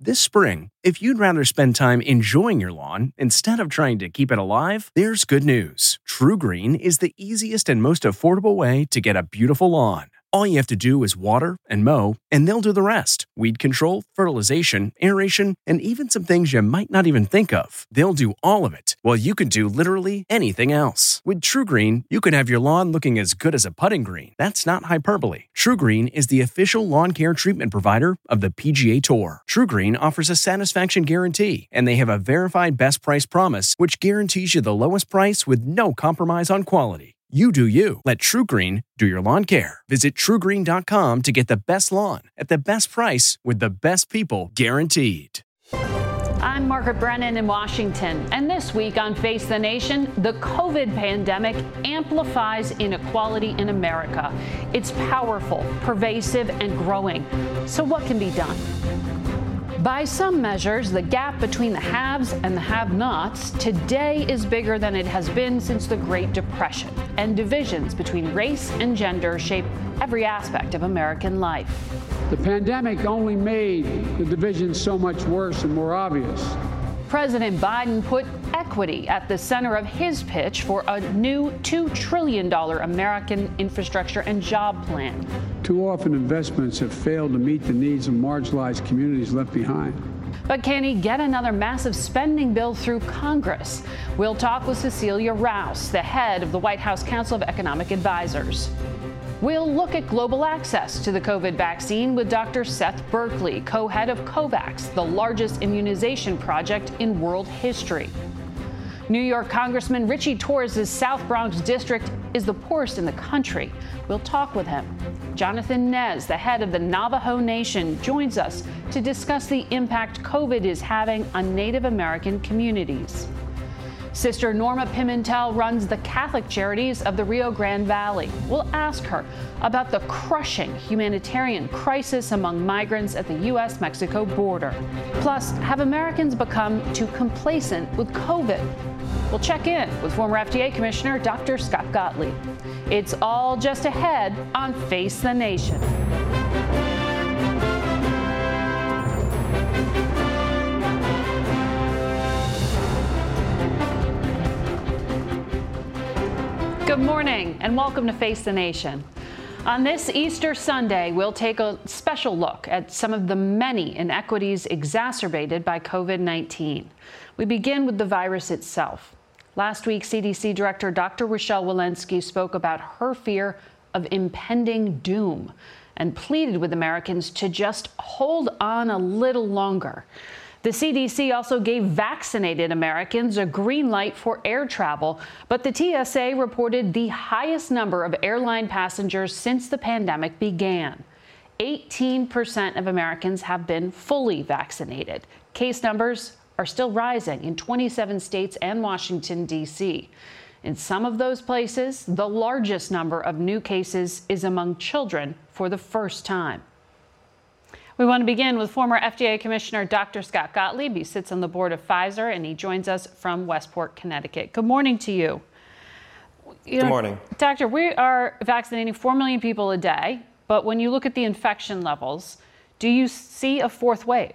This spring, if you'd rather spend time enjoying your lawn instead of trying to keep it alive, there's good news. TruGreen is the easiest and most affordable way to get a beautiful lawn. All you have to do is water and mow, and they'll do the rest. Weed control, fertilization, aeration, and even some things you might not even think of. They'll do all of it, while you can do literally anything else. With TruGreen, you can have your lawn looking as good as a putting green. That's not hyperbole. TruGreen is the official lawn care treatment provider of the PGA Tour. TruGreen offers a satisfaction guarantee, and they have a verified best price promise, which guarantees you the lowest price with no compromise on quality. You do you. Let TruGreen do your lawn care. Visit TruGreen.com to get the best lawn at the best price with the best people guaranteed. I'm Margaret Brennan in Washington, and this week on Face the Nation, the COVID pandemic amplifies inequality in America. It's powerful, pervasive, and growing. So what can be done? By some measures, the gap between the haves and the have-nots today is bigger than it has been since the Great Depression, and divisions between race and gender shape every aspect of American life. The pandemic only made the divisions so much worse and more obvious. President Biden put equity at the center of his pitch for a new $2 trillion American infrastructure and job plan. Too often investments have failed to meet the needs of marginalized communities left behind. But can he get another massive spending bill through Congress? We'll talk with Cecilia Rouse, the head of the White House Council of Economic Advisors. We'll look at global access to the COVID vaccine with Dr. Seth Berkley, co-head of COVAX, the largest immunization project in world history. New York Congressman Richie Torres' South Bronx district is the poorest in the country. We'll talk with him. Jonathan Nez, the head of the Navajo Nation, joins us to discuss the impact COVID is having on Native American communities. Sister Norma Pimentel runs the Catholic Charities of the Rio Grande Valley. We'll ask her about the crushing humanitarian crisis among migrants at the U.S.-Mexico border. Plus, have Americans become too complacent with COVID? We'll check in with former FDA Commissioner Dr. Scott Gottlieb. It's all just ahead on Face the Nation. Good morning and welcome to Face the Nation. On this Easter Sunday, we'll take a special look at some of the many inequities exacerbated by COVID-19. We begin with the virus itself. Last week, CDC Director Dr. Rochelle Walensky spoke about her fear of impending doom and pleaded with Americans to just hold on a little longer. The CDC also gave vaccinated Americans a green light for air travel, but the TSA reported the highest number of airline passengers since the pandemic began. 18% of Americans have been fully vaccinated. Case numbers are still rising in 27 states and Washington, D.C. In some of those places, the largest number of new cases is among children for the first time. We want to begin with former FDA Commissioner Dr. Scott Gottlieb. He sits on the board of Pfizer, and he joins us from Westport, Connecticut. Good morning to you. Good morning. Doctor, we are vaccinating 4 million people a day, but when you look at the infection levels, do you see a fourth wave?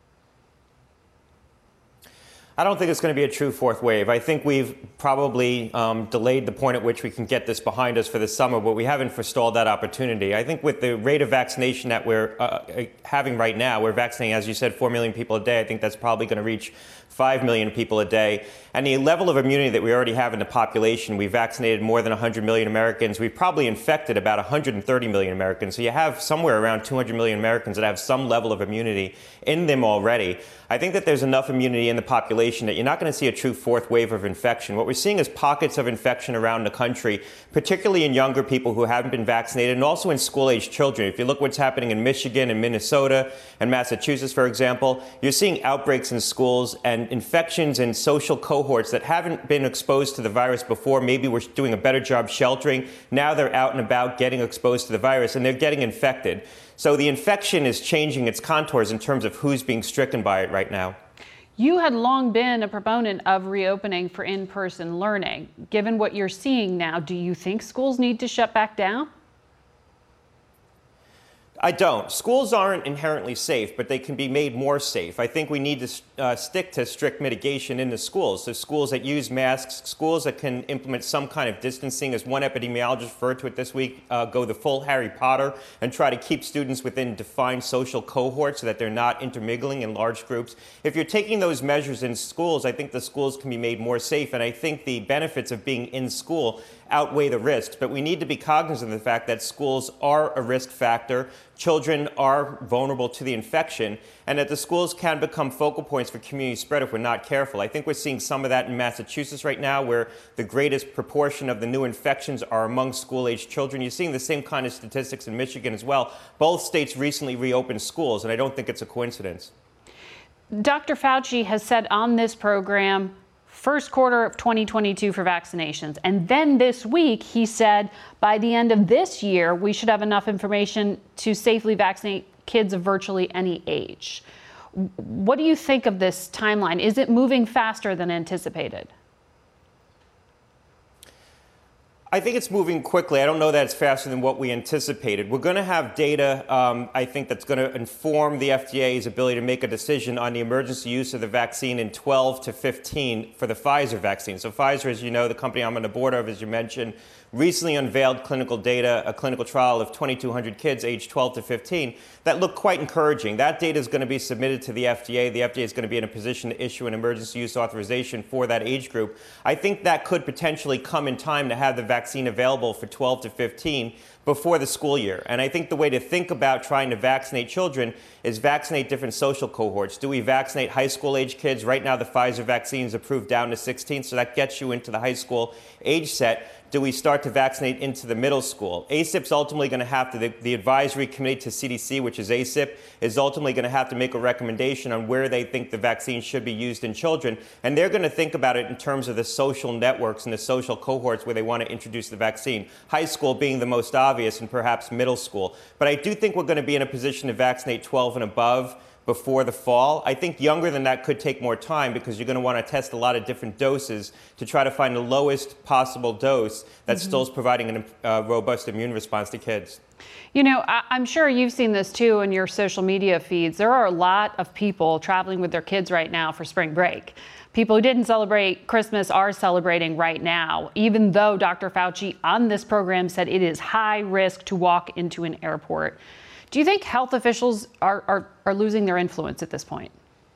I don't think it's going to be a true fourth wave. I think we've probably delayed the point at which we can get this behind us for the summer, but we haven't forestalled that opportunity. I think with the rate of vaccination that we're having right now, we're vaccinating, as you said, 4 million people a day. I think that's probably going to reach 5 million people a day. And the level of immunity that we already have in the population, we've vaccinated more than 100 million Americans. We've probably infected about 130 million Americans. So you have somewhere around 200 million Americans that have some level of immunity in them already. I think that there's enough immunity in the population that you're not going to see a true fourth wave of infection. What we're seeing is pockets of infection around the country, particularly in younger people who haven't been vaccinated and also in school-age children. If you look what's happening in Michigan and Minnesota and Massachusetts, for example, you're seeing outbreaks in schools and infections in social cohorts that haven't been exposed to the virus before. Maybe we're doing a better job sheltering. Now they're out and about getting exposed to the virus and they're getting infected. So the infection is changing its contours in terms of who's being stricken by it right now. You had long been a proponent of reopening for in-person learning. Given what you're seeing now, do you think schools need to shut back down? I don't. Schools aren't inherently safe, but they can be made more safe. I think we need to stick to strict mitigation in the schools. So schools that use masks, schools that can implement some kind of distancing, as one epidemiologist referred to it this week, go the full Harry Potter and try to keep students within defined social cohorts so that they're not intermingling in large groups. If you're taking those measures in schools, I think the schools can be made more safe, and I think the benefits of being in school outweigh the risks. But we need to be cognizant of the fact that schools are a risk factor. Children are vulnerable to the infection, and that the schools can become focal points for community spread if we're not careful. I think we're seeing some of that in Massachusetts right now, where the greatest proportion of the new infections are among school-aged children. You're seeing the same kind of statistics in Michigan as well. Both states recently reopened schools, and I don't think it's a coincidence. Dr. Fauci has said on this program, first quarter of 2022 for vaccinations. And then this week, he said by the end of this year, we should have enough information to safely vaccinate kids of virtually any age. What do you think of this timeline? Is it moving faster than anticipated? I think it's moving quickly. I don't know that it's faster than what we anticipated. We're going to have data, I think, that's going to inform the FDA's ability to make a decision on the emergency use of the vaccine in 12 to 15 for the Pfizer vaccine. So Pfizer, as you know, the company I'm on the board of, as you mentioned, recently unveiled clinical data, a clinical trial of 2,200 kids aged 12 to 15 that looked quite encouraging. That data is going to be submitted to the FDA. The FDA is going to be in a position to issue an emergency use authorization for that age group. I think that could potentially come in time to have the vaccine available for 12 to 15 before the school year. And I think the way to think about trying to vaccinate children is vaccinate different social cohorts. Do we vaccinate high school age kids? Right now, the Pfizer vaccine is approved down to 16, so that gets you into the high school age set. Do we start to vaccinate into the middle school? ACIP's ultimately going to have to, the advisory committee to CDC, which is ACIP, is ultimately going to have to make a recommendation on where they think the vaccine should be used in children. And they're going to think about it in terms of the social networks and the social cohorts where they want to introduce the vaccine. High school being the most obvious, and perhaps middle school. But I do think we're going to be in a position to vaccinate 12 and above before the fall. I think younger than that could take more time because you're going to want to test a lot of different doses to try to find the lowest possible dose that still is providing a robust immune response to kids. You know, I'm sure you've seen this too in your social media feeds. There are a lot of people traveling with their kids right now for spring break. People who didn't celebrate Christmas are celebrating right now, even though Dr. Fauci on this program said it is high risk to walk into an airport. Do you think health officials are losing their influence at this point?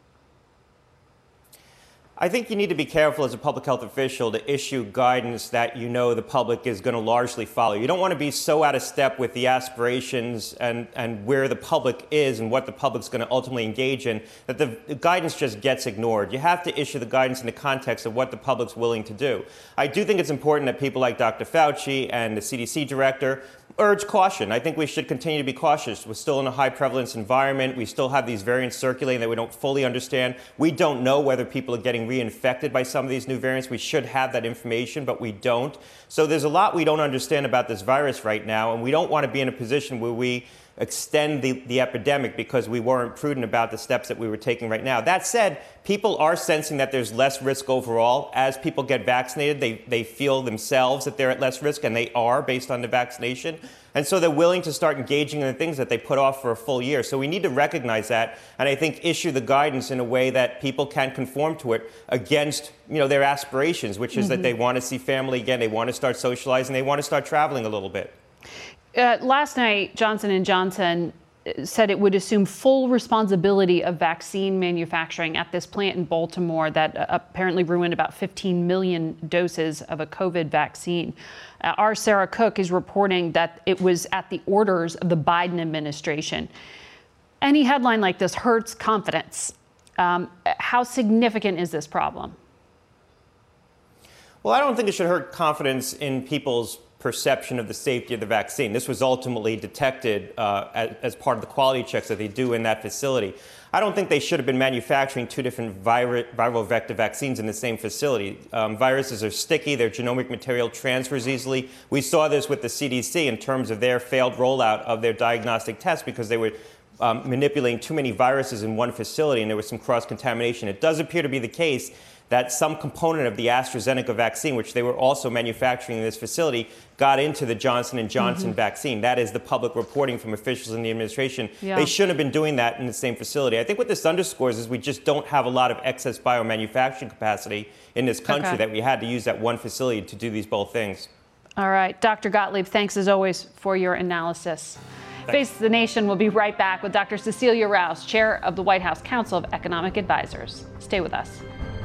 I think you need to be careful as a public health official to issue guidance that you know the public is going to largely follow. You don't want to be so out of step with the aspirations and where the public is and what the public's going to ultimately engage in that the guidance just gets ignored. You have to issue the guidance in the context of what the public's willing to do. I do think it's important that people like Dr. Fauci and the CDC director urge caution. I think we should continue to be cautious. We're still in a high prevalence environment. We still have these variants circulating that we don't fully understand. We don't know whether people are getting reinfected by some of these new variants. We should have that information, but we don't. So there's a lot we don't understand about this virus right now, and we don't want to be in a position where we extend the epidemic because we weren't prudent about the steps that we were taking right now. That said, people are sensing that there's less risk overall. As people get vaccinated, they feel themselves that they're at less risk, and they are based on the vaccination. And so they're willing to start engaging in the things that they put off for a full year. So we need to recognize that, and I think issue the guidance in a way that people can conform to it against, their aspirations, which is that they want to see family again, they want to start socializing, they want to start traveling a little bit. Last night, Johnson & Johnson said it would assume full responsibility of vaccine manufacturing at this plant in Baltimore that apparently ruined about 15 million doses of a COVID vaccine. Our Sarah Cook is reporting that it was at the orders of the Biden administration. Any headline like this hurts confidence. How significant is this problem? Well, I don't think it should hurt confidence in people's perception of the safety of the vaccine. This was ultimately detected as part of the quality checks that they do in that facility. I don't think they should have been manufacturing two different viral vector vaccines in the same facility. Viruses are sticky, their genomic material transfers easily. We saw this with the CDC in terms of their failed rollout of their diagnostic tests because they were manipulating too many viruses in one facility and there was some cross-contamination. It does appear to be the case that some component of the AstraZeneca vaccine, which they were also manufacturing in this facility, got into the Johnson & Johnson vaccine. That is the public reporting from officials in the administration. Yeah. They shouldn't have been doing that in the same facility. I think what this underscores is we just don't have a lot of excess biomanufacturing capacity in this country that we had to use that one facility to do these both things. All right. Dr. Gottlieb, thanks as always for your analysis. Face the Nation will be right back with Dr. Cecilia Rouse, chair of the White House Council of Economic Advisors. Stay with us.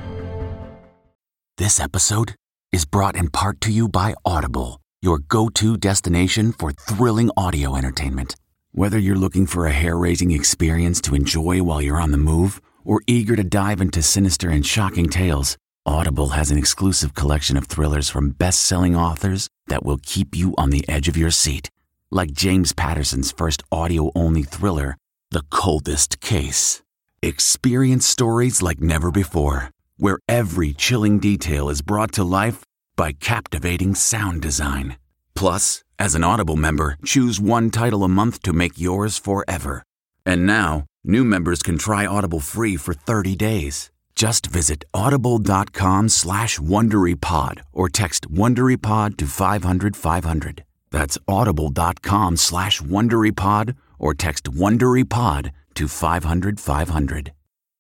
This episode is brought in part to you by Audible, your go-to destination for thrilling audio entertainment. Whether you're looking for a hair-raising experience to enjoy while you're on the move or eager to dive into sinister and shocking tales, Audible has an exclusive collection of thrillers from best-selling authors that will keep you on the edge of your seat. Like James Patterson's first audio-only thriller, The Coldest Case. Experience stories like never before, where every chilling detail is brought to life by captivating sound design. Plus, as an Audible member, choose one title a month to make yours forever. And now, new members can try Audible free for 30 days. Just visit audible.com/WonderyPod or text WonderyPod to 500-500. That's audible.com/WonderyPod or text WonderyPod to 500-500.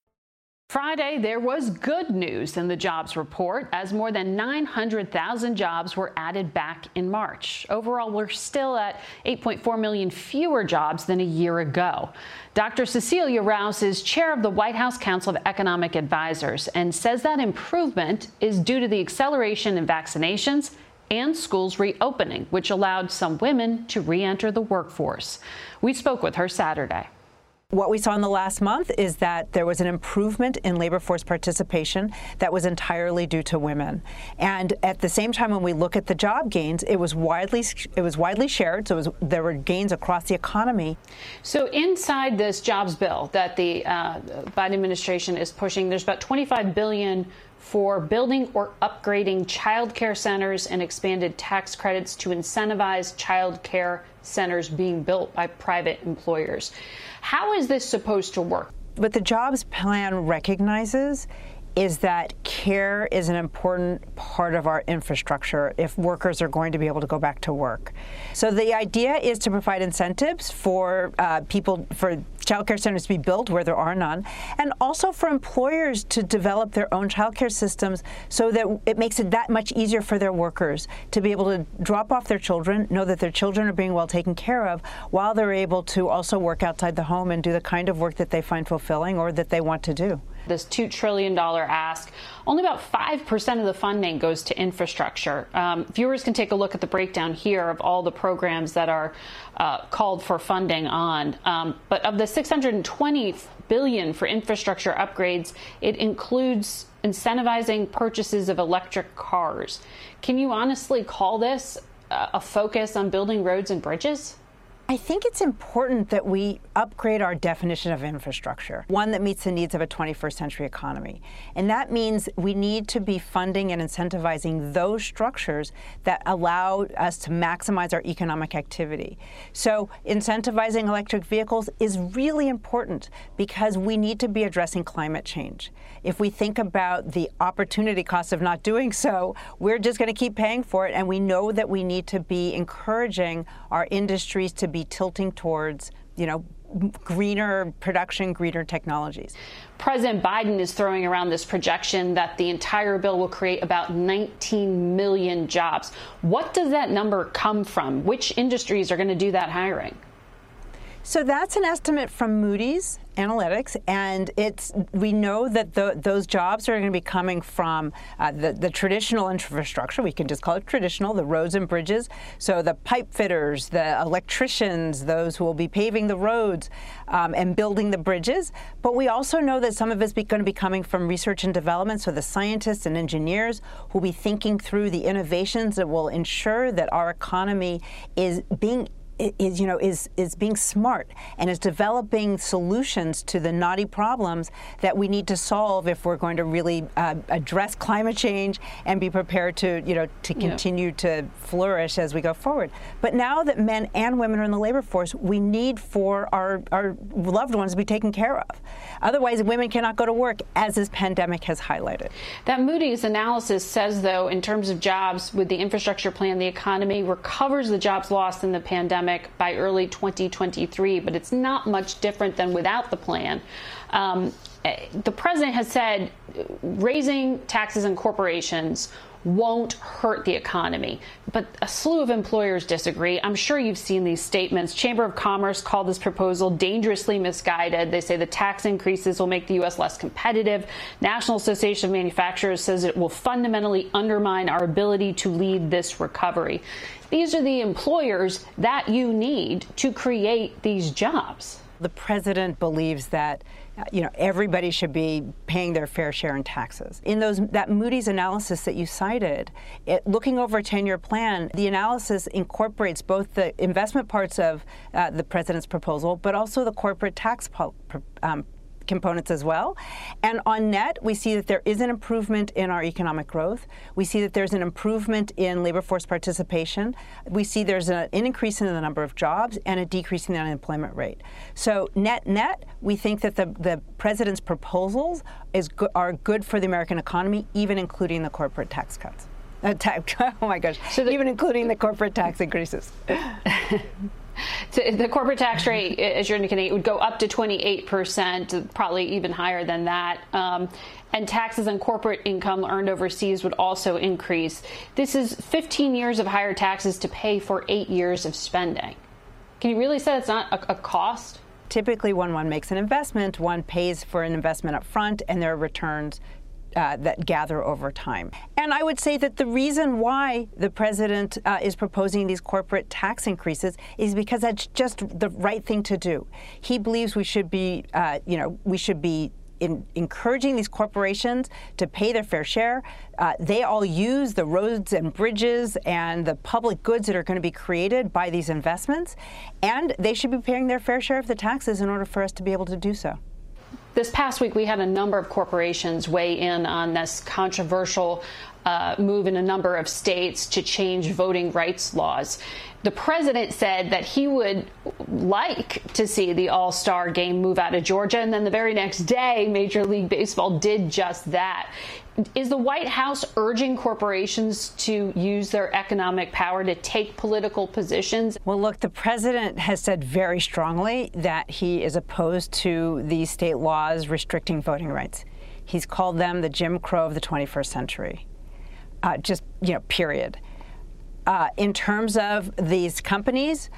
Friday, there was good news in the jobs report as more than 900,000 jobs were added back in March. Overall, we're still at 8.4 million fewer jobs than a year ago. Dr. Cecilia Rouse is chair of the White House Council of Economic Advisors and says that improvement is due to the acceleration in vaccinations and schools reopening, which allowed some women to re-enter the workforce. We spoke with her Saturday. What we saw in the last month is that there was an improvement in labor force participation that was entirely due to women. And at the same time, when we look at the job gains, it was widely shared. So there were gains across the economy. So inside this jobs bill that the Biden administration is pushing, there's about $25 billion for building or upgrading child care centers and expanded tax credits to incentivize child care centers being built by private employers. How is this supposed to work? What the jobs plan recognizes is that care is an important part of our infrastructure if workers are going to be able to go back to work. So the idea is to provide incentives for for child care centers to be built where there are none, and also for employers to develop their own child care systems so that it makes it that much easier for their workers to be able to drop off their children, know that their children are being well taken care of, while they're able to also work outside the home and do the kind of work that they find fulfilling or that they want to do. This $2 trillion ask, only about 5% of the funding goes to infrastructure. Viewers can take a look at the breakdown here of all the programs that are called for funding on. But of the $620 billion for infrastructure upgrades, it includes incentivizing purchases of electric cars. Can you honestly call this a focus on building roads and bridges? I think it's important that we upgrade our definition of infrastructure, one that meets the needs of a 21st century economy. And that means we need to be funding and incentivizing those structures that allow us to maximize our economic activity. So incentivizing electric vehicles is really important because we need to be addressing climate change. If we think about the opportunity cost of not doing so, we're just going to keep paying for it. And we know that we need to be encouraging our industries to be tilting towards, greener production, greener technologies. President Biden is throwing around this projection that the entire bill will create about 19 million jobs. What does that number come from? Which industries are going to do that hiring? So that's an estimate from Moody's Analytics, and we know that those jobs are going to be coming from the traditional infrastructure. We can just call it traditional, the roads and bridges. So the pipe fitters, the electricians, those who will be paving the roads and building the bridges. But we also know that some of it's going to be coming from research and development. So the scientists and engineers who will be thinking through the innovations that will ensure that our economy is being is being smart and is developing solutions to the knotty problems that we need to solve if we're going to really address climate change and be prepared to continue to flourish as we go forward. But now that men and women are in the labor force, we need for our loved ones to be taken care of. Otherwise, women cannot go to work, as this pandemic has highlighted. That Moody's analysis says, though, in terms of jobs, with the infrastructure plan, the economy recovers the jobs lost in the pandemic by early 2023, but it's not much different than without the plan. The president has said raising taxes on corporations won't hurt the economy, but a slew of employers disagree. I'm sure you've seen these statements. Chamber of Commerce called this proposal dangerously misguided. They say the tax increases will make the U.S. less competitive. National Association of Manufacturers says it will fundamentally undermine our ability to lead this recovery. These are the employers that you need to create these jobs. The president believes that everybody should be paying their fair share in taxes. In that Moody's analysis that you cited, looking over a 10-year plan, the analysis incorporates both the investment parts of the president's proposal, but also the corporate tax components as well. And on net, we see that there is an improvement in our economic growth. We see that there's an improvement in labor force participation. We see there's an increase in the number of jobs and a decrease in the unemployment rate. So net, we think that the president's proposals are good for the American economy, even including the corporate tax cuts. Oh my gosh, even including the corporate tax increases. So the corporate tax rate, as you're indicating, it would go up to 28%, probably even higher than that. And taxes on corporate income earned overseas would also increase. This is 15 years of higher taxes to pay for 8 years of spending. Can you really say it's not a cost? Typically, when one makes an investment, one pays for an investment up front, and there are returns that gather over time. And I would say that the reason why the president is proposing these corporate tax increases is because that's just the right thing to do. He believes we should be, encouraging these corporations to pay their fair share. They all use the roads and bridges and the public goods that are going to be created by these investments, and they should be paying their fair share of the taxes in order for us to be able to do so. This past week, we had a number of corporations weigh in on this controversial move in a number of states to change voting rights laws. The president said that he would like to see the All-Star game move out of Georgia, and then the very next day, Major League Baseball did just that. Is the White House urging corporations to use their economic power to take political positions? Well, look, the president has said very strongly that he is opposed to these state laws restricting voting rights. He's called them the Jim Crow of the 21st century. Period. In terms of these companies,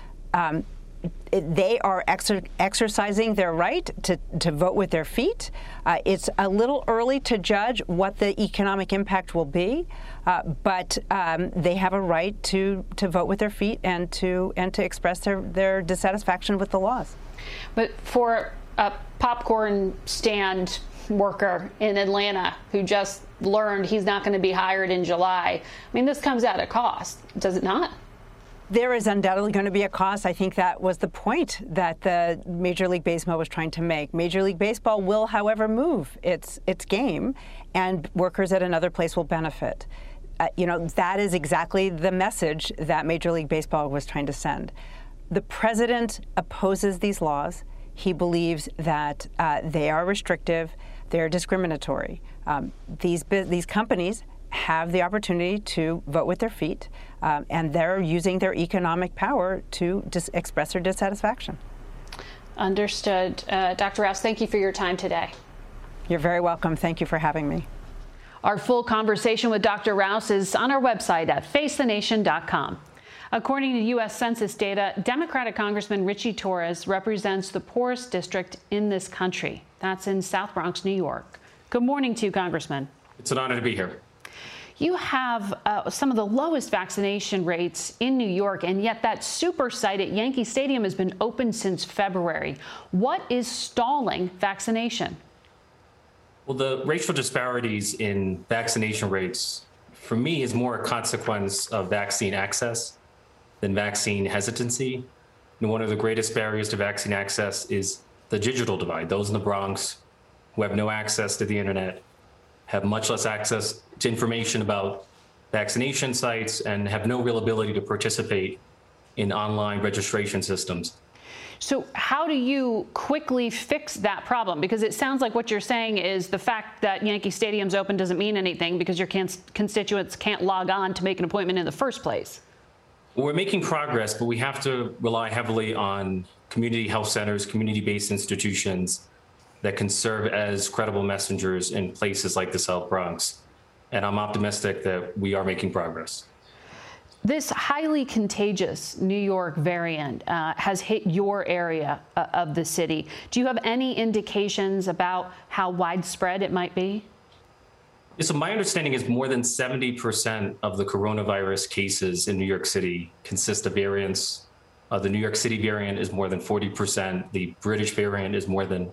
they are exercising their right to vote with their feet. It's a little early to judge what the economic impact will be, but they have a right to vote with their feet and to express their dissatisfaction with the laws. But for a popcorn stand worker in Atlanta who just learned he's not going to be hired in July, I mean, this comes at a cost, does it not? There is undoubtedly going to be a cost. I think that was the point that the Major League Baseball was trying to make. Major League Baseball will, however, move its game, and workers at another place will benefit. That is exactly the message that Major League Baseball was trying to send. The president opposes these laws. He believes that they are restrictive, they're discriminatory. These companies have the opportunity to vote with their feet, and they're using their economic power to express their dissatisfaction. Understood. Dr. Rouse, thank you for your time today. You're very welcome. Thank you for having me. Our full conversation with Dr. Rouse is on our website at facethenation.com. According to U.S. Census data, Democratic Congressman Richie Torres represents the poorest district in this country. That's in South Bronx, New York. Good morning to you, Congressman. It's an honor to be here. You have some of the lowest vaccination rates in New York, and yet that super site at Yankee Stadium has been open since February. What is stalling vaccination? Well, the racial disparities in vaccination rates, for me, is more a consequence of vaccine access than vaccine hesitancy. one of the greatest barriers to vaccine access is the digital divide. Those in the Bronx who have no access to the internet have much less access to information about vaccination sites and have no real ability to participate in online registration systems. So how do you quickly fix that problem? Because it sounds like what you're saying is the fact that Yankee Stadium's open doesn't mean anything because your constituents can't log on to make an appointment in the first place. We're making progress, but we have to rely heavily on community health centers, community-based institutions that can serve as credible messengers in places like the South Bronx. And I'm optimistic that we are making progress. This highly contagious New York variant has hit your area of the city. Do you have any indications about how widespread it might be? So my understanding is more than 70% of the coronavirus cases in New York City consist of variants. The New York City variant is more than 40%. The British variant is more than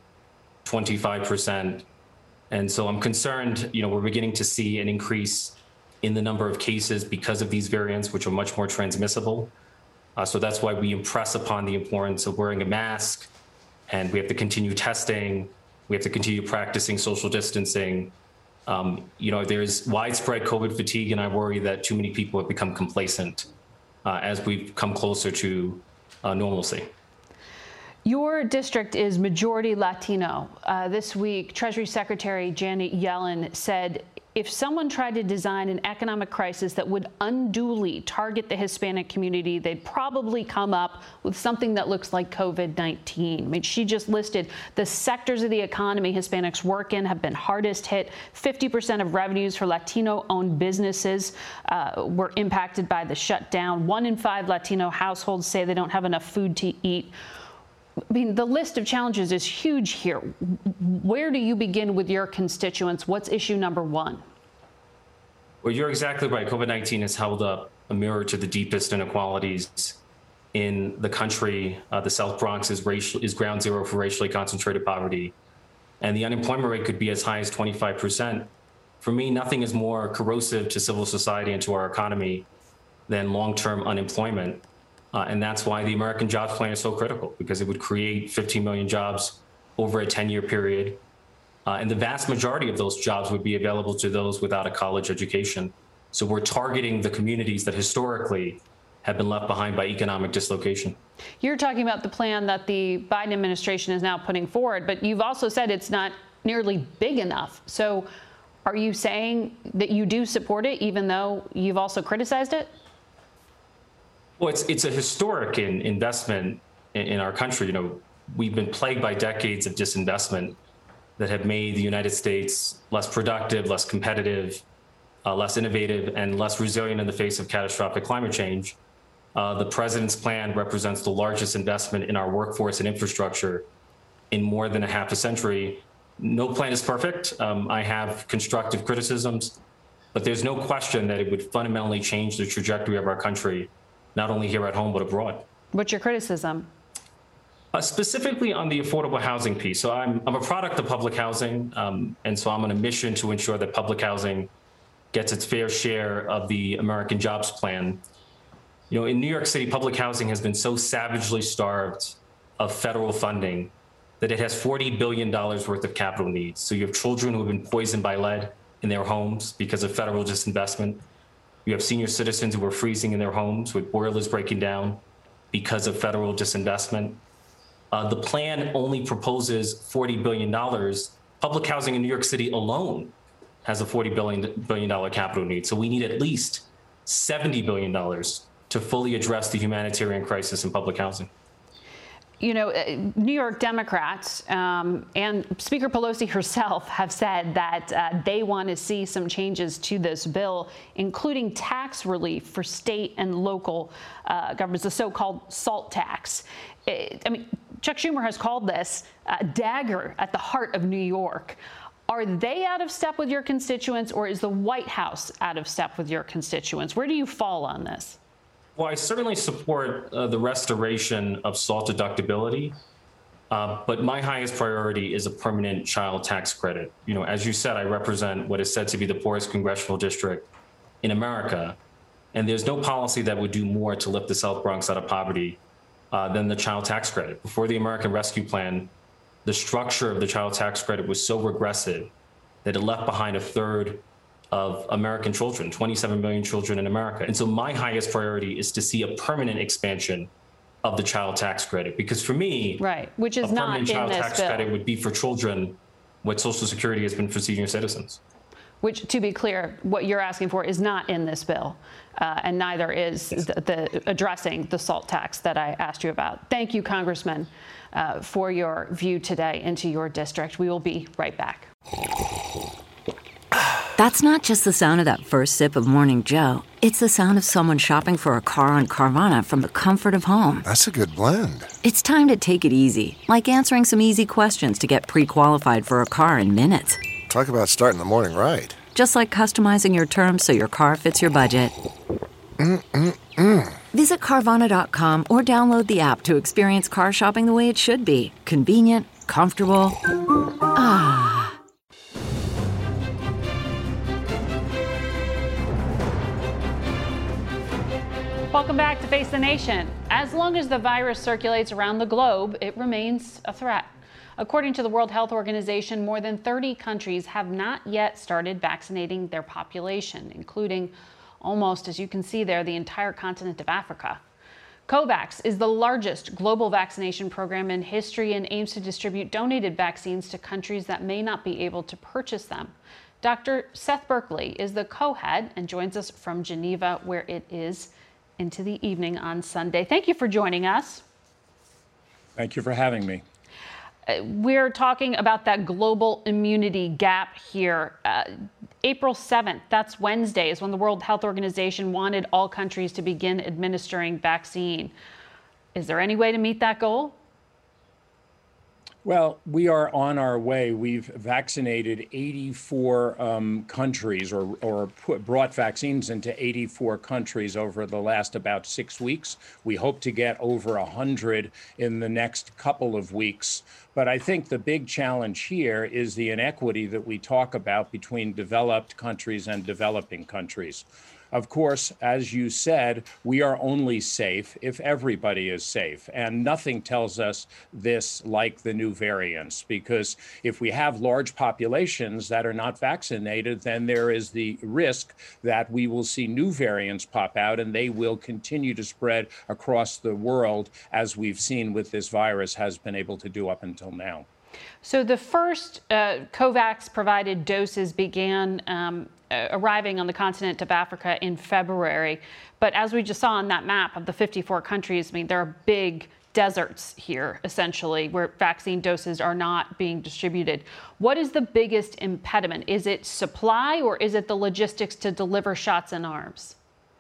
25%. And so I'm concerned, we're beginning to see an increase in the number of cases because of these variants, which are much more transmissible. So that's why we impress upon the importance of wearing a mask, and we have to continue testing. We have to continue practicing social distancing. There's widespread COVID fatigue, and I worry that too many people have become complacent as we've come closer to normalcy. Your district is majority Latino. This week, Treasury Secretary Janet Yellen said if someone tried to design an economic crisis that would unduly target the Hispanic community, they'd probably come up with something that looks like COVID-19. I mean, she just listed the sectors of the economy Hispanics work in have been hardest hit. 50% of revenues for Latino-owned businesses were impacted by the shutdown. 1 in 5 Latino households say they don't have enough food to eat. I mean, the list of challenges is huge here. Where do you begin with your constituents? What's issue number one? Well, you're exactly right. COVID-19 has held up a mirror to the deepest inequalities in the country. The South Bronx is ground zero for racially concentrated poverty, and the unemployment rate could be as high as 25%. For me, nothing is more corrosive to civil society and to our economy than long-term unemployment. And that's why the American Jobs Plan is so critical, because it would create 15 million jobs over a 10-year period. And the vast majority of those jobs would be available to those without a college education. So we're targeting the communities that historically have been left behind by economic dislocation. You're talking about the plan that the Biden administration is now putting forward, but you've also said it's not nearly big enough. So are you saying that you do support it, even though you've also criticized it? Well, it's a historic investment in our country. We've been plagued by decades of disinvestment that have made the United States less productive, less competitive, less innovative, and less resilient in the face of catastrophic climate change. The president's plan represents the largest investment in our workforce and infrastructure in more than a half a century. No plan is perfect. I have constructive criticisms, but there's no question that it would fundamentally change the trajectory of our country, not only here at home, but abroad. What's your criticism? Specifically on the affordable housing piece. So I'm a product of public housing, and so I'm on a mission to ensure that public housing gets its fair share of the American Jobs Plan. In New York City, public housing has been so savagely starved of federal funding that it has $40 billion worth of capital needs. So you have children who have been poisoned by lead in their homes because of federal disinvestment. You have senior citizens who are freezing in their homes with boilers breaking down because of federal disinvestment. The plan only proposes $40 billion. Public housing in New York City alone has a $40 billion capital need. So we need at least $70 billion to fully address the humanitarian crisis in public housing. New York Democrats and Speaker Pelosi herself have said that they want to see some changes to this bill, including tax relief for state and local governments, the so-called SALT tax. Chuck Schumer has called this a dagger at the heart of New York. Are they out of step with your constituents, or is the White House out of step with your constituents? Where do you fall on this? Well, I certainly support the restoration of SALT deductibility, but my highest priority is a permanent child tax credit. As you said, I represent what is said to be the poorest congressional district in America, and there's no policy that would do more to lift the South Bronx out of poverty than the child tax credit. Before the American Rescue Plan, the structure of the child tax credit was so regressive that it left behind a third of American children, 27 million children in America. And so my highest priority is to see a permanent expansion of the child tax credit, because for me, right, which is not in this bill. A permanent child tax credit would be for children what Social Security has been for senior citizens. Which, to be clear, what you're asking for is not in this bill, and neither is the addressing the SALT tax that I asked you about. Thank you, Congressman, for your view today into your district. We will be right back. That's not just the sound of that first sip of Morning Joe. It's the sound of someone shopping for a car on Carvana from the comfort of home. That's a good blend. It's time to take it easy, like answering some easy questions to get pre-qualified for a car in minutes. Talk about starting the morning right. Just like customizing your terms so your car fits your budget. Visit Carvana.com or download the app to experience car shopping the way it should be. Convenient, comfortable. Ah. Welcome back to Face the Nation. As long as the virus circulates around the globe, it remains a threat. According to the World Health Organization, more than 30 countries have not yet started vaccinating their population, including almost, as you can see there, the entire continent of Africa. COVAX is the largest global vaccination program in history and aims to distribute donated vaccines to countries that may not be able to purchase them. Dr. Seth Berkley is the co-head and joins us from Geneva, where it is into the evening on Sunday. Thank you for joining us. Thank you for having me. We're talking about that global immunity gap here. April 7th, that's Wednesday, is when the World Health Organization wanted all countries to begin administering vaccine. Is there any way to meet that goal? Well, we are on our way. We've vaccinated 84 countries or brought vaccines into 84 countries over the last about 6 weeks. We hope to get over 100 in the next couple of weeks. But I think the big challenge here is the inequity that we talk about between developed countries and developing countries. Of course, as you said, we are only safe if everybody is safe. And nothing tells us this like the new variants, because if we have large populations that are not vaccinated, then there is the risk that we will see new variants pop out and they will continue to spread across the world, as we've seen with this virus has been able to do up until now. So the first COVAX provided doses began arriving on the continent of Africa in February. But as we just saw on that map of the 54 countries, I mean, there are big deserts here, essentially, where vaccine doses are not being distributed. What is the biggest impediment? Is it supply, or is it the logistics to deliver shots and arms?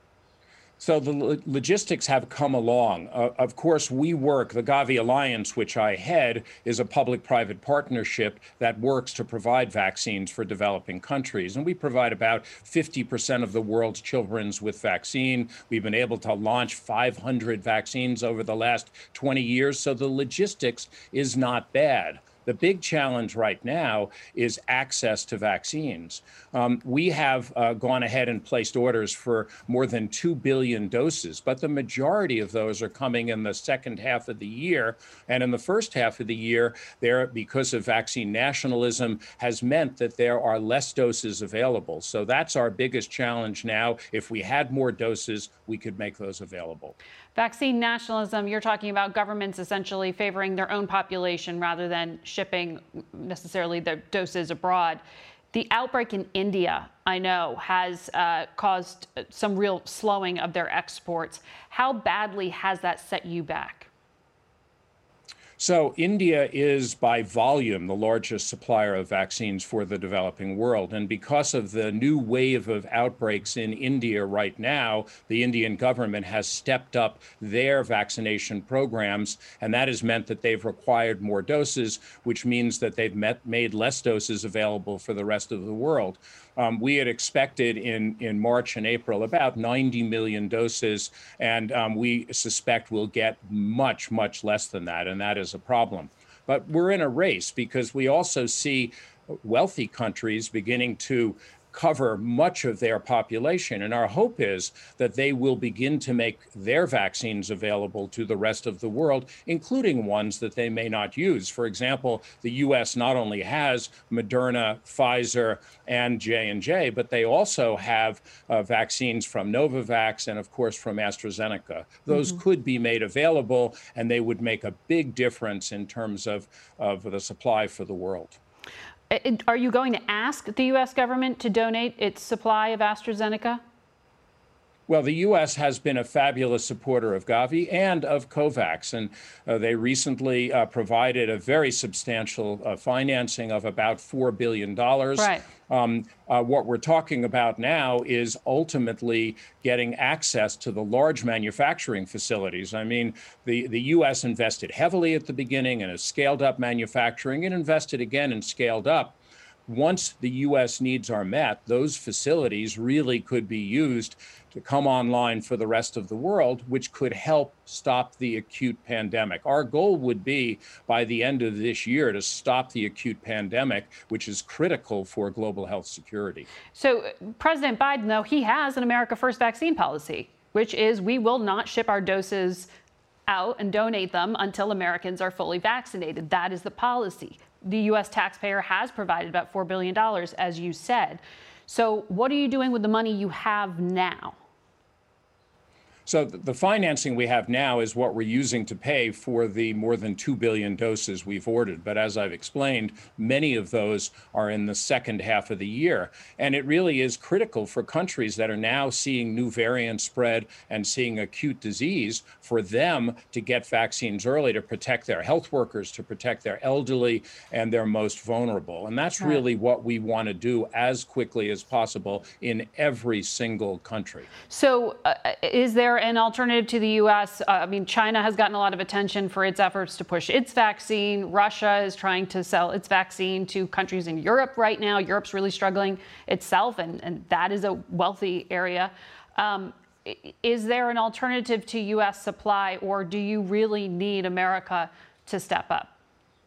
So the logistics have come along. Of course, we work, the Gavi Alliance, which I head, is a public-private partnership that works to provide vaccines for developing countries. And we provide about 50% of the world's children with vaccine. We've been able to launch 500 vaccines over the last 20 years. So the logistics is not bad. The big challenge right now is access to vaccines. We have gone ahead and placed orders for more than 2 billion doses, but the majority of those are coming in the second half of the year. And in the first half of the year, because of vaccine nationalism, has meant that there are less doses available. So that's our biggest challenge now. If we had more doses, we could make those available. Vaccine nationalism, you're talking about governments essentially favoring their own population rather than shipping necessarily their doses abroad. The outbreak in India, I know, has caused some real slowing of their exports. How badly has that set you back? So India is, by volume, the largest supplier of vaccines for the developing world. And because of the new wave of outbreaks in India right now, the Indian government has stepped up their vaccination programs. And that has meant that they've required more doses, which means that they've made less doses available for the rest of the world. We had expected in March and April about 90 million doses, and we suspect we'll get much, much less than that, and that is a problem. But we're in a race because we also see wealthy countries beginning to cover much of their population. And our hope is that they will begin to make their vaccines available to the rest of the world, including ones that they may not use. For example, the U.S. not only has Moderna, Pfizer, and J&J, but they also have vaccines from Novavax and, of course, from AstraZeneca. Those could be made available, and they would make a big difference in terms of the supply for the world. Are you going to ask the U.S. government to donate its supply of AstraZeneca? Well, the U.S. has been a fabulous supporter of Gavi and of COVAX, and they recently provided a very substantial financing of about $4 billion. Right. What we're talking about now is ultimately getting access to the large manufacturing facilities. I mean, the U.S. invested heavily at the beginning and has scaled up manufacturing and invested again and scaled up. Once the U.S. needs are met, those facilities really could be used to come online for the rest of the world, which could help stop the acute pandemic. Our goal would be by the end of this year to stop the acute pandemic, which is critical for global health security. So President Biden, though, he has an America First vaccine policy, which is we will not ship our doses out and donate them until Americans are fully vaccinated. That is the policy. The U.S. taxpayer has provided about $4 billion, as you said. So what are you doing with the money you have now? So the financing we have now is what we're using to pay for the more than 2 billion doses we've ordered. But as I've explained, many of those are in the second half of the year. And it really is critical for countries that are now seeing new variants spread and seeing acute disease for them to get vaccines early to protect their health workers, to protect their elderly and their most vulnerable. And that's really what we want to do as quickly as possible in every single country. So is there an alternative to the U.S.? I mean, China has gotten a lot of attention for its efforts to push its vaccine. Russia is trying to sell its vaccine to countries in Europe right now. Europe's really struggling itself, and that is a wealthy area. Is there an alternative to U.S. supply, or do you really need America to step up?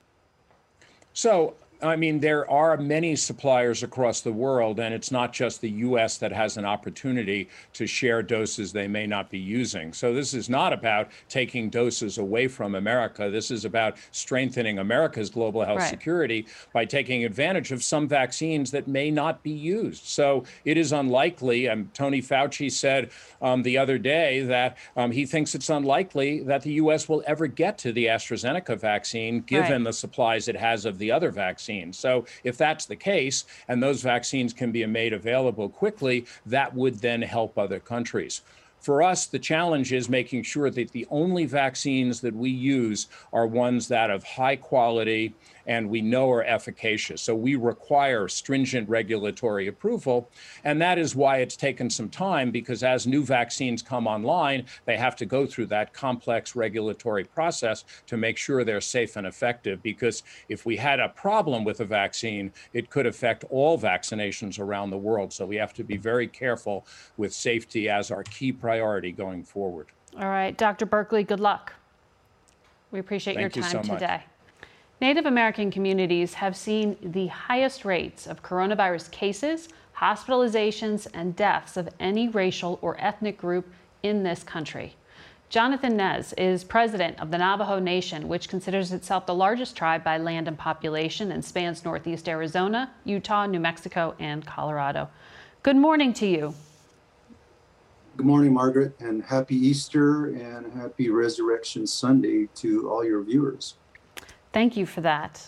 So, I mean, there are many suppliers across the world, and it's not just the U.S. that has an opportunity to share doses they may not be using. So this is not about taking doses away from America. This is about strengthening America's global health security by taking advantage of some vaccines that may not be used. So it is unlikely, and Tony Fauci said the other day that he thinks it's unlikely that the U.S. will ever get to the AstraZeneca vaccine, given the supplies it has of the other vaccines. So if that's the case, and those vaccines can be made available quickly, that would then help other countries. For us, the challenge is making sure that the only vaccines that we use are ones that of high quality and we know are efficacious. So we require stringent regulatory approval. And that is why it's taken some time, because as new vaccines come online, they have to go through that complex regulatory process to make sure they're safe and effective. Because if we had a problem with a vaccine, it could affect all vaccinations around the world. So we have to be very careful with safety as our key priority going forward. All right, Dr. Berkley, good luck. We appreciate your time today. Native American communities have seen the highest rates of coronavirus cases, hospitalizations, and deaths of any racial or ethnic group in this country. Jonathan Nez is president of the Navajo Nation, which considers itself the largest tribe by land and population and spans northeast Arizona, Utah, New Mexico, and Colorado. Good morning to you. Good morning, Margaret, and happy Easter and happy Resurrection Sunday to all your viewers. Thank you for that.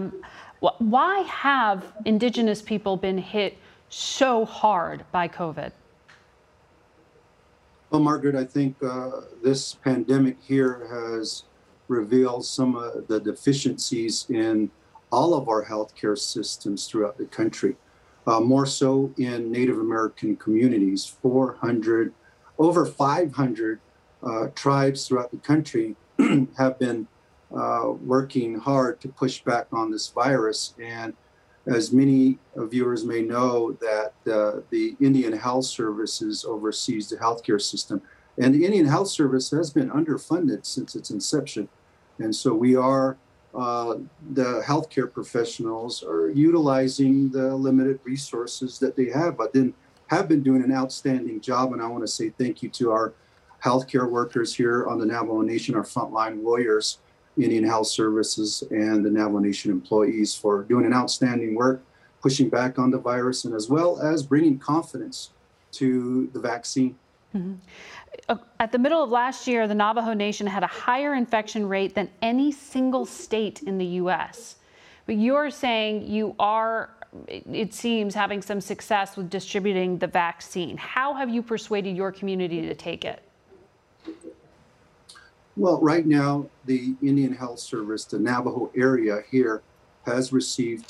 Why have Indigenous people been hit so hard by COVID? Well, Margaret, I think this pandemic here has revealed some of the deficiencies in all of our healthcare systems throughout the country, more so in Native American communities. Over 500 tribes throughout the country have been working hard to push back on this virus. And as many viewers may know, that the Indian Health Services oversees the healthcare system. And the Indian Health Service has been underfunded since its inception. And so we are the healthcare professionals are utilizing the limited resources that they have, but then have been doing an outstanding job. And I want to say thank you to our healthcare workers here on the Navajo Nation, our frontline warriors, Indian Health Services, and the Navajo Nation employees for doing an outstanding work, pushing back on the virus, and as well as bringing confidence to the vaccine. Mm-hmm. At the middle of last year, the Navajo Nation had a higher infection rate than any single state in the U.S. But you're saying you are, it seems, having some success with distributing the vaccine. How have you persuaded your community to take it? Well, right now, the Indian Health Service, the Navajo area here, has received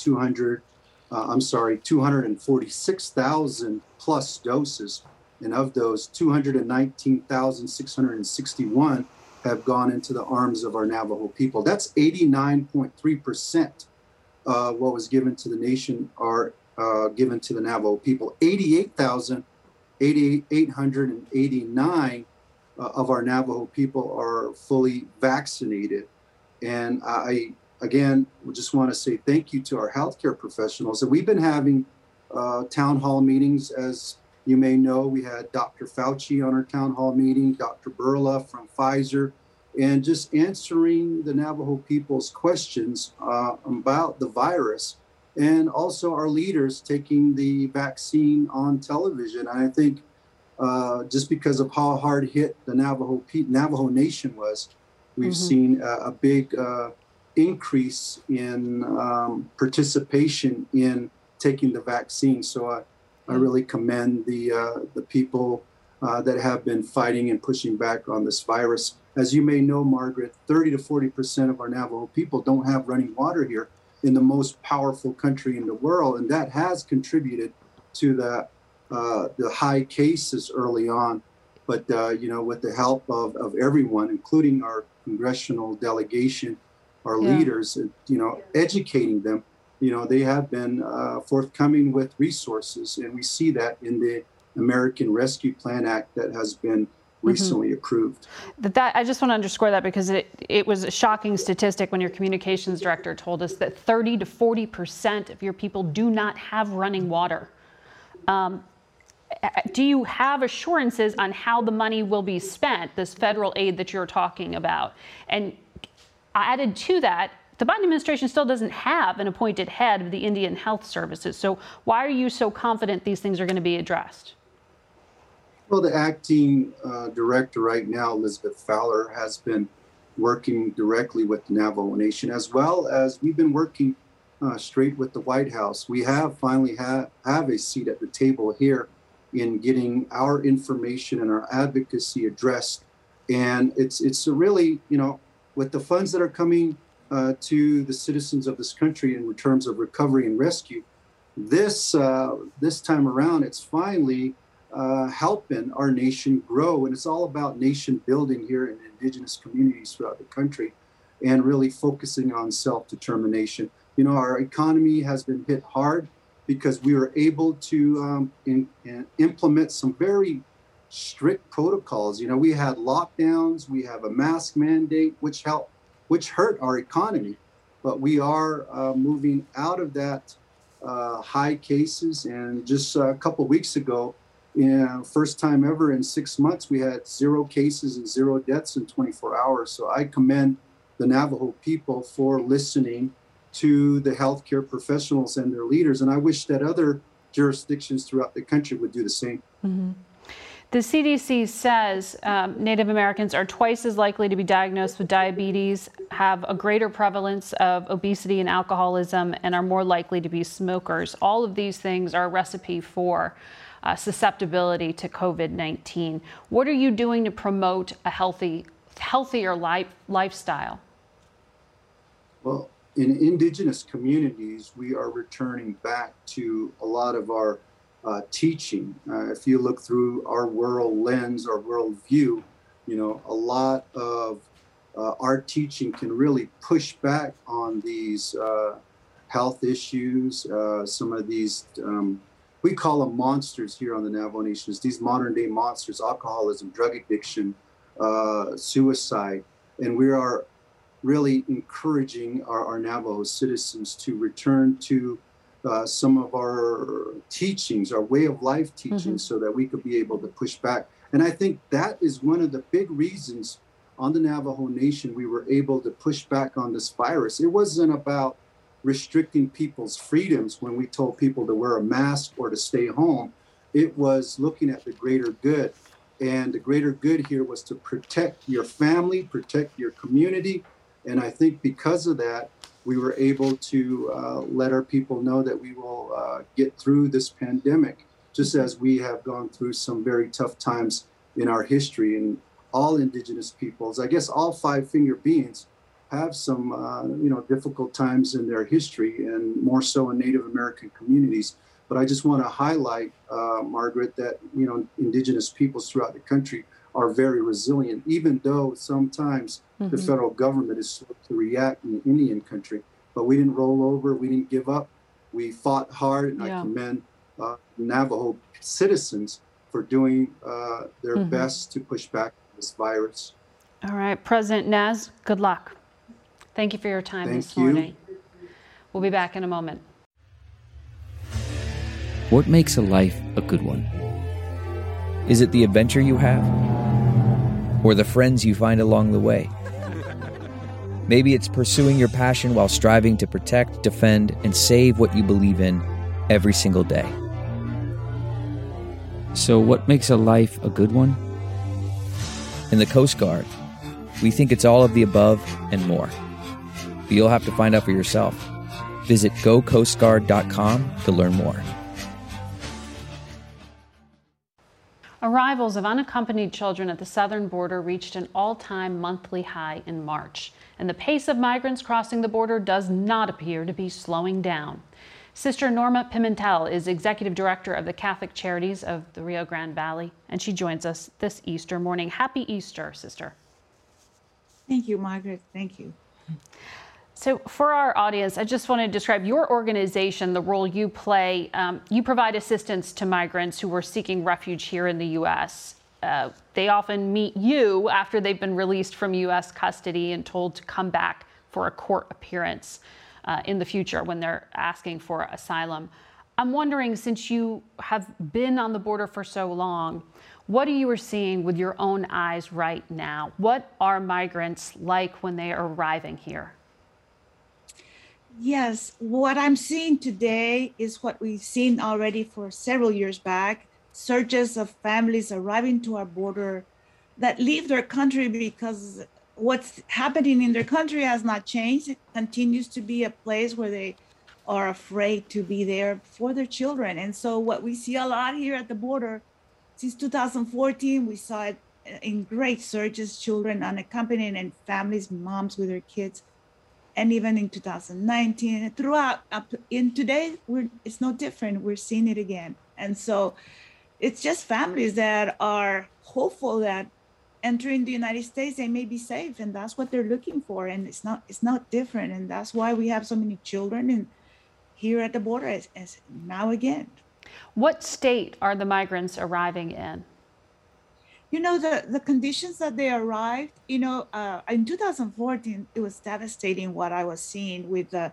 246,000 plus doses. And of those, 219,661 have gone into the arms of our Navajo people. That's 89.3%. What was given to the nation are given to the Navajo people. 88,889 of our Navajo people are fully vaccinated. And I, again, just want to say thank you to our healthcare professionals. And we've been having town hall meetings. As you may know, we had Dr. Fauci on our town hall meeting, Dr. Burla from Pfizer, and just answering the Navajo people's questions about the virus, and also our leaders taking the vaccine on television. And I think just because of how hard hit the Navajo Nation was, we've seen a big increase in participation in taking the vaccine. So I really commend the people that have been fighting and pushing back on this virus. As you may know, Margaret, 30 to 40% of our Navajo people don't have running water here in the most powerful country in the world, and that has contributed to the high cases early on. But with the help of everyone, including our congressional delegation, our leaders, educating them, they have been forthcoming with resources, and we see that in the American Rescue Plan Act that has been recently approved. I just want to underscore that, because it was a shocking statistic when your communications director told us that 30 to 40% of your people do not have running water. Do you have assurances on how the money will be spent, this federal aid that you're talking about? And added to that, the Biden administration still doesn't have an appointed head of the Indian Health Services. So why are you so confident these things are going to be addressed? Well, the acting director right now, Elizabeth Fowler, has been working directly with the Navajo Nation, as well as we've been working straight with the White House. We have finally have a seat at the table here in getting our information and our advocacy addressed. And it's really, with the funds that are coming to the citizens of this country in terms of recovery and rescue, this time around, it's finally helping our nation grow. And it's all about nation building here in Indigenous communities throughout the country, and really focusing on self-determination. Our economy has been hit hard because we were able to implement some very strict protocols. We had lockdowns, we have a mask mandate, which hurt our economy. But we are moving out of that high cases. And just a couple weeks ago, first time ever in 6 months, we had 0 cases and 0 deaths in 24 hours. So I commend the Navajo people for listening to the healthcare professionals and their leaders. And I wish that other jurisdictions throughout the country would do the same. Mm-hmm. The CDC says Native Americans are twice as likely to be diagnosed with diabetes, have a greater prevalence of obesity and alcoholism, and are more likely to be smokers. All of these things are a recipe for susceptibility to COVID-19. What are you doing to promote a healthier lifestyle? Well, in Indigenous communities, we are returning back to a lot of our teaching. If you look through our world lens, our world view, a lot of our teaching can really push back on these health issues, some of these, we call them monsters here on the Navajo Nations, these modern day monsters: alcoholism, drug addiction, suicide. And we are really encouraging our Navajo citizens to return to some of our teachings, our way of life teachings, so that we could be able to push back. And I think that is one of the big reasons on the Navajo Nation we were able to push back on this virus. It wasn't about restricting people's freedoms when we told people to wear a mask or to stay home. It was looking at the greater good. And the greater good here was to protect your family, protect your community. And I think because of that, we were able to let our people know that we will get through this pandemic, just as we have gone through some very tough times in our history. And all Indigenous peoples, I guess all five-finger beings, have some difficult times in their history, and more so in Native American communities. But I just want to highlight, Margaret, that Indigenous peoples throughout the country are very resilient, even though sometimes the federal government is slow to react in the Indian country. But we didn't roll over, we didn't give up. We fought hard, and I commend Navajo citizens for doing their best to push back this virus. All right, President Nez, good luck. Thank you for your time this morning. We'll be back in a moment. What makes a life a good one? Is it the adventure you have? Or the friends you find along the way? Maybe it's pursuing your passion while striving to protect, defend, and save what you believe in every single day. So what makes a life a good one? In the Coast Guard, we think it's all of the above and more. But you'll have to find out for yourself. Visit gocoastguard.com to learn more. Arrivals of unaccompanied children at the southern border reached an all-time monthly high in March, and the pace of migrants crossing the border does not appear to be slowing down. Sister Norma Pimentel is Executive Director of the Catholic Charities of the Rio Grande Valley, and she joins us this Easter morning. Happy Easter, Sister. Thank you, Margaret. Thank you. So for our audience, I just want to describe your organization, the role you play. You provide assistance to migrants who are seeking refuge here in the U.S. They often meet you after they've been released from U.S. custody and told to come back for a court appearance in the future when they're asking for asylum. I'm wondering, since you have been on the border for so long, what are you seeing with your own eyes right now? What are migrants like when they are arriving here? Yes, what I'm seeing today is what we've seen already for several years back, surges of families arriving to our border that leave their country because what's happening in their country has not changed. It continues to be a place where they are afraid to be there for their children. And so what we see a lot here at the border, since 2014, we saw it in great surges, children unaccompanied and families, moms with their kids. And even in 2019, throughout up in today, it's no different. We're seeing it again. And so it's just families that are hopeful that entering the United States, they may be safe, and that's what they're looking for. And it's not different. And that's why we have so many children here at the border as now again. What state are the migrants arriving in? You know, the conditions that they arrived, in 2014, it was devastating what I was seeing with the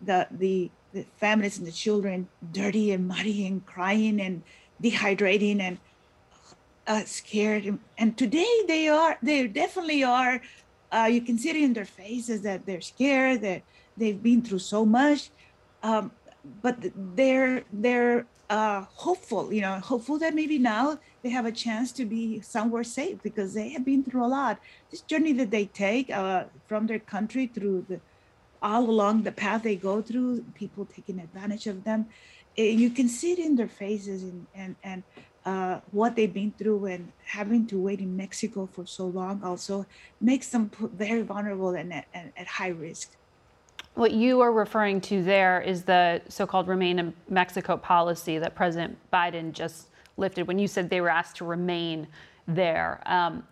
families and the children dirty and muddy and crying and dehydrating and scared. And today they definitely are, you can see it in their faces that they're scared, that they've been through so much, but they're hopeful, hopeful that maybe now they have a chance to be somewhere safe because they have been through a lot. This journey that they take from their country through all along the path they go through, people taking advantage of them, you can see it in their faces and what they've been through, and having to wait in Mexico for so long also makes them very vulnerable and at high risk. What you are referring to there is the so-called Remain in Mexico policy that President Biden just lifted when you said they were asked to remain there.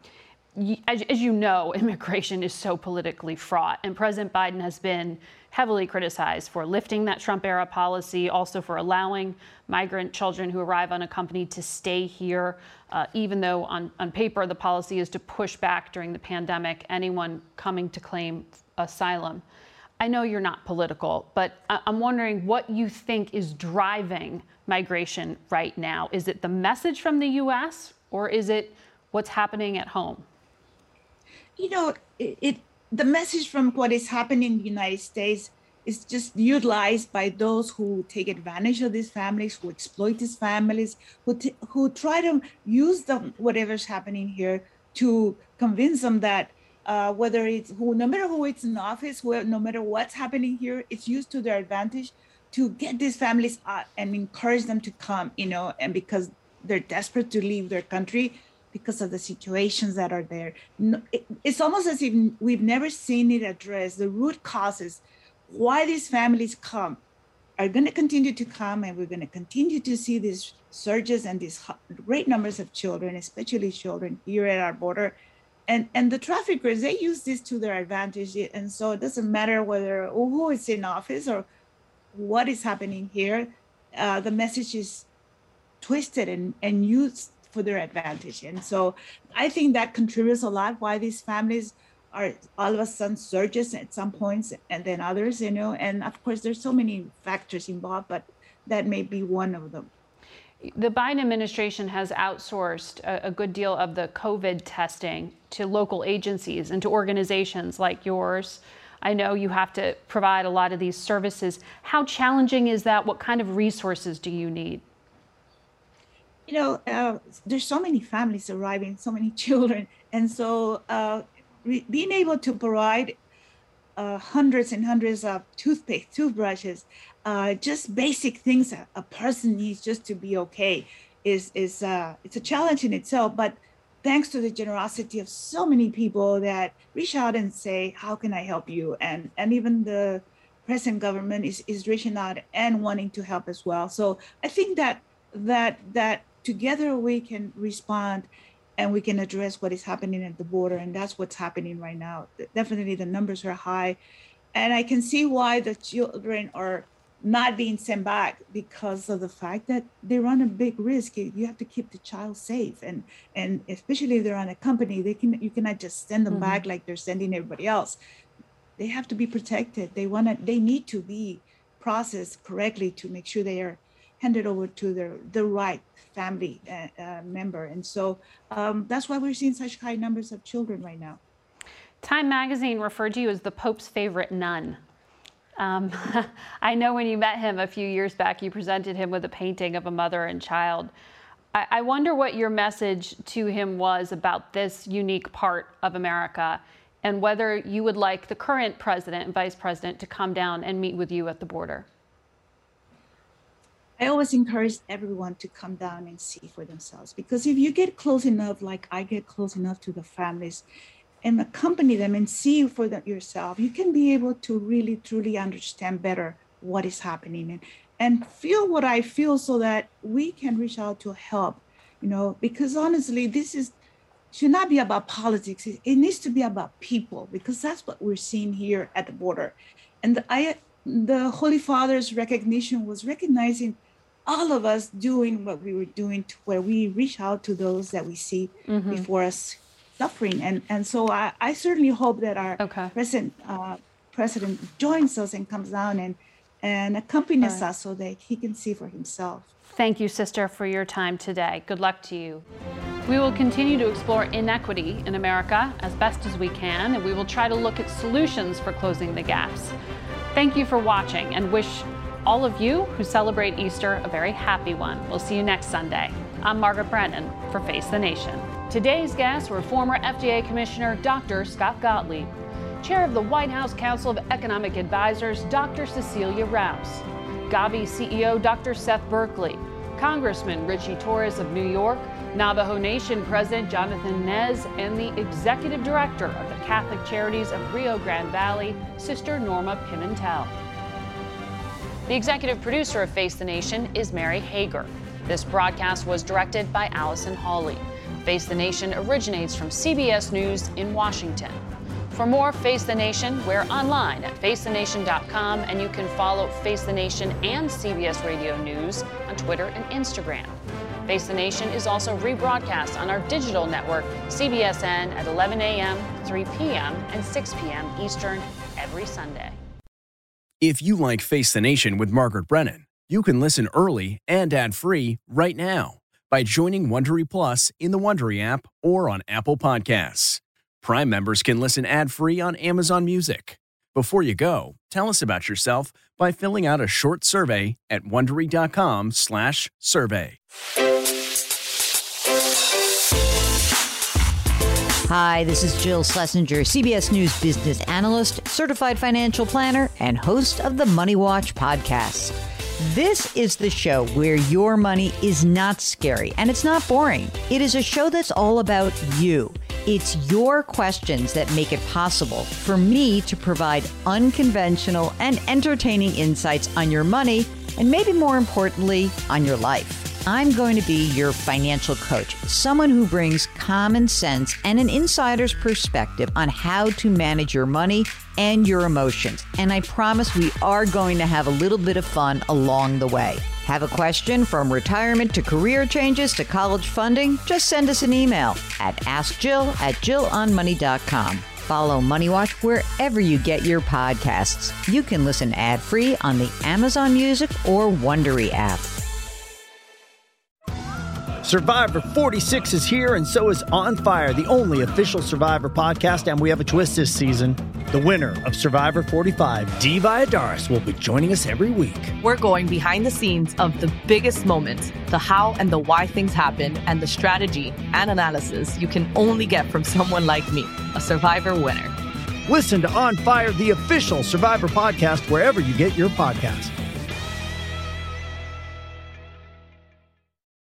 As you know, immigration is so politically fraught, and President Biden has been heavily criticized for lifting that Trump-era policy, also for allowing migrant children who arrive unaccompanied to stay here, even though on paper the policy is to push back during the pandemic anyone coming to claim asylum. I know you're not political, but I'm wondering what you think is driving migration right now. Is it the message from the U.S. or is it what's happening at home? You know, the message from what is happening in the United States is just utilized by those who take advantage of these families, who exploit these families, who try to use whatever's happening here to convince them that no matter who it's in office, no matter what's happening here, it's used to their advantage to get these families out and encourage them to come, and because they're desperate to leave their country because of the situations that are there. It's almost as if we've never seen it addressed. The root causes why these families come are going to continue to come, and we're going to continue to see these surges and these great numbers of children, especially children here at our border. And the traffickers, they use this to their advantage. And so it doesn't matter who is in office or what is happening here. The message is twisted and used for their advantage. And so I think that contributes a lot why these families are all of a sudden surges at some points and then others, and of course there's so many factors involved, but that may be one of them. The Biden administration has outsourced a good deal of the COVID testing to local agencies and to organizations like yours. I know you have to provide a lot of these services. How challenging is that? What kind of resources do you need? There's so many families arriving, so many children. And so being able to provide hundreds and hundreds of toothpaste, toothbrushes, just basic things a person needs just to be okay it's a challenge in itself. But thanks to the generosity of so many people that reach out and say, how can I help you? And even the present government is reaching out and wanting to help as well. So I think that together we can respond and we can address what is happening at the border. And that's what's happening right now. Definitely the numbers are high. And I can see why the children are not being sent back, because of the fact that they run a big risk. You have to keep the child safe. And especially if they're unaccompanied, you cannot just send them back like they're sending everybody else. They have to be protected. They need to be processed correctly to make sure they are handed over to the right family member. And so that's why we're seeing such high numbers of children right now. Time magazine referred to you as the Pope's favorite nun. I know when you met him a few years back, you presented him with a painting of a mother and child. I wonder what your message to him was about this unique part of America, and whether you would like the current president and vice president to come down and meet with you at the border. I always encourage everyone to come down and see for themselves, because if you get close enough, like I get close enough to the families, and accompany them and see for yourself, you can be able to really, truly understand better what is happening and feel what I feel, so that we can reach out to help, because honestly, this should not be about politics. It needs to be about people, because that's what we're seeing here at the border. And the Holy Father's recognition was recognizing all of us doing what we were doing, to where we reach out to those that we see before us suffering. And so I certainly hope that our president joins us and comes down and accompanies us, so that he can see for himself. Thank you, Sister, for your time today. Good luck to you. We will continue to explore inequity in America as best as we can, and we will try to look at solutions for closing the gaps. Thank you for watching, and wish all of you who celebrate Easter a very happy one. We'll see you next Sunday. I'm Margaret Brennan for Face the Nation. Today's guests were former FDA Commissioner Dr. Scott Gottlieb, Chair of the White House Council of Economic Advisors, Dr. Cecilia Rouse, Gavi CEO Dr. Seth Berkley, Congressman Richie Torres of New York, Navajo Nation President Jonathan Nez, and the Executive Director of the Catholic Charities of Rio Grande Valley, Sister Norma Pimentel. The executive producer of Face the Nation is Mary Hager. This broadcast was directed by Allison Hawley. Face the Nation originates from CBS News in Washington. For more Face the Nation, we're online at facethenation.com, and you can follow Face the Nation and CBS Radio News on Twitter and Instagram. Face the Nation is also rebroadcast on our digital network, CBSN, at 11 a.m., 3 p.m., and 6 p.m. Eastern every Sunday. If you like Face the Nation with Margaret Brennan, you can listen early and ad-free right now by joining Wondery Plus in the Wondery app or on Apple Podcasts. Prime members can listen ad-free on Amazon Music. Before you go, tell us about yourself by filling out a short survey at Wondery.com/survey. Hi, this is Jill Schlesinger, CBS News business analyst, certified financial planner, and host of the Money Watch podcast. This is the show where your money is not scary and it's not boring. It is a show that's all about you. It's your questions that make it possible for me to provide unconventional and entertaining insights on your money, and maybe more importantly, on your life. I'm going to be your financial coach, someone who brings common sense and an insider's perspective on how to manage your money and your emotions. And I promise we are going to have a little bit of fun along the way. Have a question from retirement to career changes to college funding? Just send us an email at AskJill@JillOnMoney.com. Follow Money Watch wherever you get your podcasts. You can listen ad-free on the Amazon Music or Wondery app. Survivor 46 is here, and so is On Fire, the only official Survivor podcast, and we have a twist this season. The winner of Survivor 45, Dee Valladares, will be joining us every week. We're going behind the scenes of the biggest moments, the how and the why things happen, and the strategy and analysis you can only get from someone like me, a Survivor winner. Listen to On Fire, the official Survivor podcast, wherever you get your podcasts.